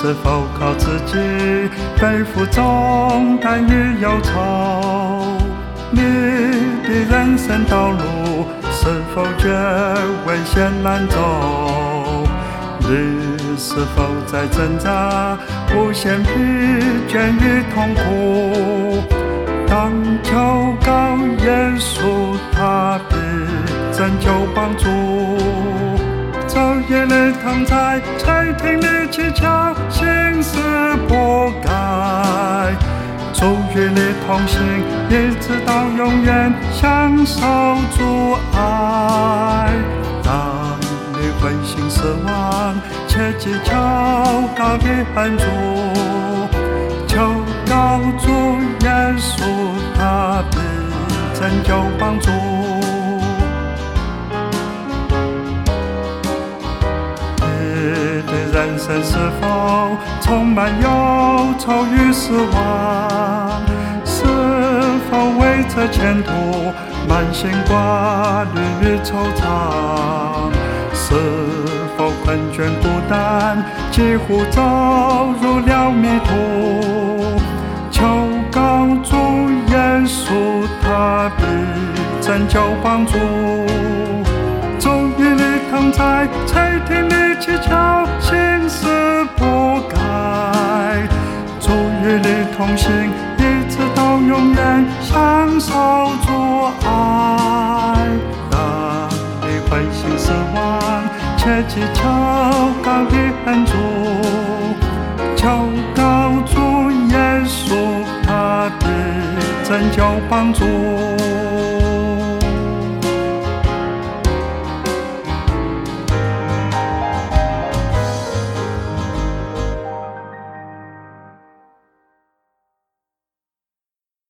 是否靠自己背负重担与忧愁？你的人生道路是否觉危险难走？你是否在挣扎，无限疲倦与痛苦？当求告耶稣，他必拯救帮助。昼夜里同在，垂听你祈求，心事不改。主与你同行，一直到永远，享受主爱。当你灰心失望，切记求告的恩主，求告主耶稣，他必拯救帮助。你的人生是否充满忧愁与失望？是否为这前途满心挂虑与惆怅？是否困倦孤单，几乎走入了迷途？求告主耶稣，他必拯救帮助。主与你同在，垂听你祈求，心事不改。主与你同行，一直到永远，享受主爱。当你灰心失望，切记求告的恩主，求告主耶稣，他必拯救帮助。